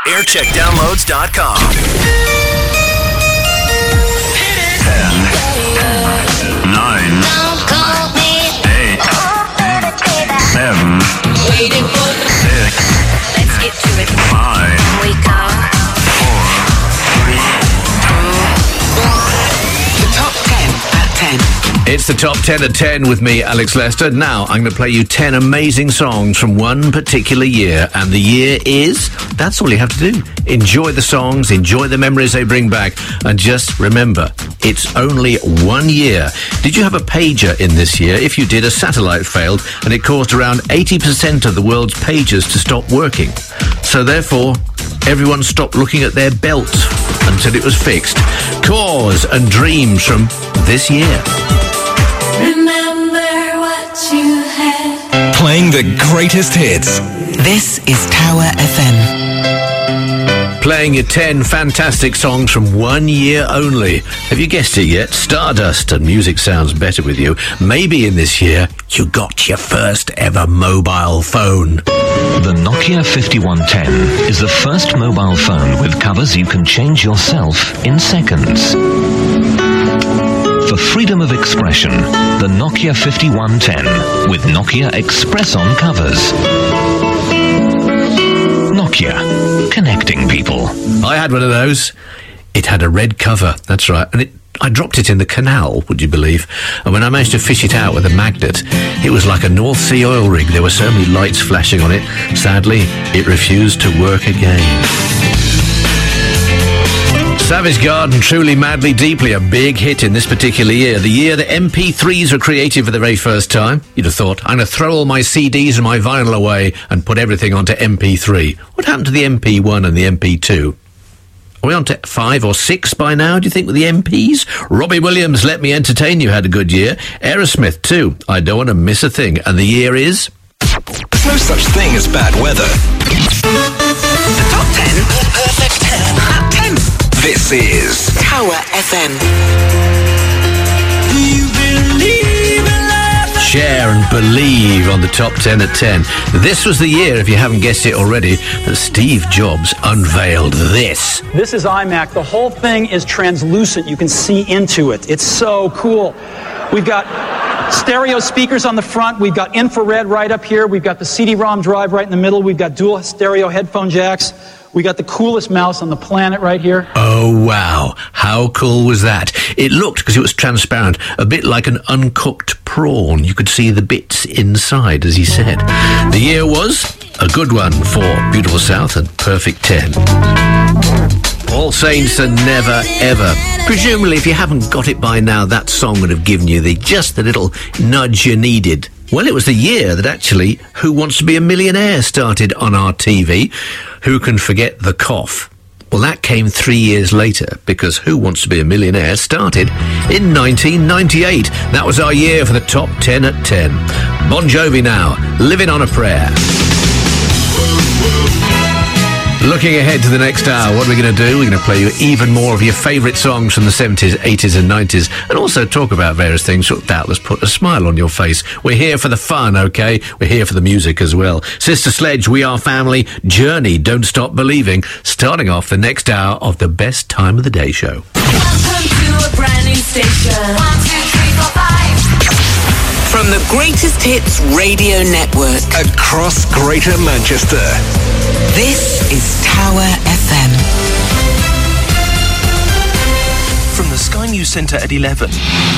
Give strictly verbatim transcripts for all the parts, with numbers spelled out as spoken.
aircheck downloads dot com. Nine, eight, seven, six, Let's get to it. five, Wake up. four, three, The top ten at ten. It's the Top ten at ten with me, Alex Lester. Now, I'm going to play you ten amazing songs from one particular year, and the year is... That's all you have to do. Enjoy the songs, enjoy the memories they bring back, and just remember, it's only one year. Did you have a pager in this year? If you did, a satellite failed, and it caused around eighty percent of the world's pagers to stop working. So therefore, everyone stopped looking at their belt until it was fixed. Cause and Dreams from this year. Remember what you had. Playing the greatest hits. This is Tower F M. Playing you ten fantastic songs from one year only. Have you guessed it yet? Stardust, and music sounds better with you. Maybe in this year, you got your first ever mobile phone. The Nokia fifty-one ten is the first mobile phone with covers you can change yourself in seconds. For freedom of expression, the Nokia fifty-one ten with Nokia Express-On covers. Nokia, connecting people. I had one of those. It had a red cover, that's right, and it I dropped it in the canal, would you believe? And when I managed to fish it out with a magnet, it was like a North Sea oil rig. There were so many lights flashing on it. Sadly, it refused to work again. Savage Garden, Truly, Madly, Deeply, a big hit in this particular year. The year that M P threes were created for the very first time. You'd have thought, I'm going to throw all my C Ds and my vinyl away and put everything onto M P three. What happened to the M P one and the M P two? Are we on to five or six by now, do you think, with the M Ps? Robbie Williams, Let Me Entertain You, had a good year. Aerosmith, too, I Don't Want to Miss a Thing. And the year is... There's no such thing as bad weather. The top ten. The perfect ten at ten. This is Tower F M. Share and Believe on the Top ten at ten. This was the year, if you haven't guessed it already, that Steve Jobs unveiled this. This is iMac. The whole thing is translucent. You can see into it. It's so cool. We've got stereo speakers on the front. We've got infrared right up here. We've got the C D ROM drive right in the middle. We've got dual stereo headphone jacks. We got the coolest mouse on the planet right here. Oh, wow. How cool was that? It looked, because it was transparent, a bit like an uncooked prawn. You could see the bits inside, as he said. The year was a good one for Beautiful South and Perfect ten. All Saints and Never Ever. Presumably, if you haven't got it by now, that song would have given you the just the little nudge you needed. Well, it was the year that actually Who Wants to Be a Millionaire started on our T V. Who can forget the cough? Well, that came three years later, because Who Wants to Be a Millionaire started in nineteen ninety-eight. That was our year for the Top ten at ten. Bon Jovi now, Living on a Prayer. Looking ahead to the next hour, what are we going to do? We're going to play you even more of your favourite songs from the seventies, eighties and nineties, and also talk about various things that doubtless put a smile on your face. We're here for the fun, OK? We're here for the music as well. Sister Sledge, We Are Family, Journey, Don't Stop Believing, starting off the next hour of the best time of the day show. Welcome to a brand new station. One, two, three, four, five. From the Greatest Hits Radio Network. across Greater Manchester. This is Tower F M. From the Sky News Centre at eleven.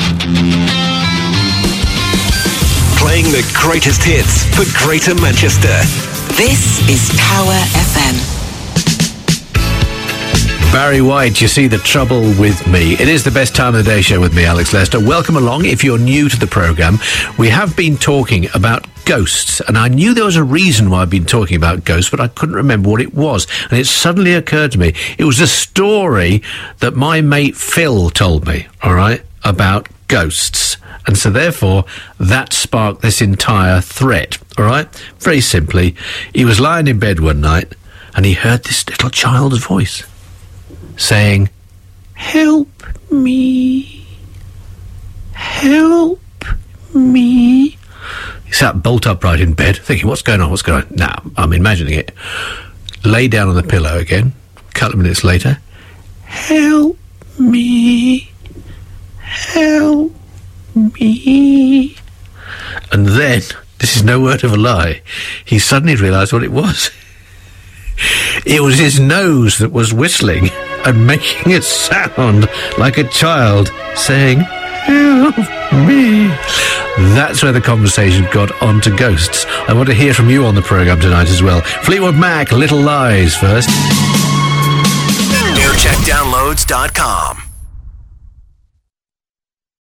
Playing the greatest hits for Greater Manchester. This is Tower F M. Barry White, You See the Trouble With Me. It is the best time of the day show with me, Alex Lester. Welcome along. If you're new to the programme, we have been talking about ghosts, and I knew there was a reason why I've been talking about ghosts, but I couldn't remember what it was, and it suddenly occurred to me. It was a story that my mate Phil told me, all right, about ghosts. And so therefore, that sparked this entire thread, all right? Very simply, he was lying in bed one night, and he heard this little child's voice saying, "Help me, help me." He sat bolt upright in bed, thinking, what's going on, what's going on? Now, I'm imagining it. lay down on the pillow again. A couple of minutes later, help me, help me. And then, this is no word of a lie, he suddenly realised what it was. It was his nose that was whistling and making a sound like a child saying, help me. That's where the conversation got onto ghosts. I want to hear from you on the programme tonight as well. Fleetwood Mac, Little Lies first. air check downloads dot com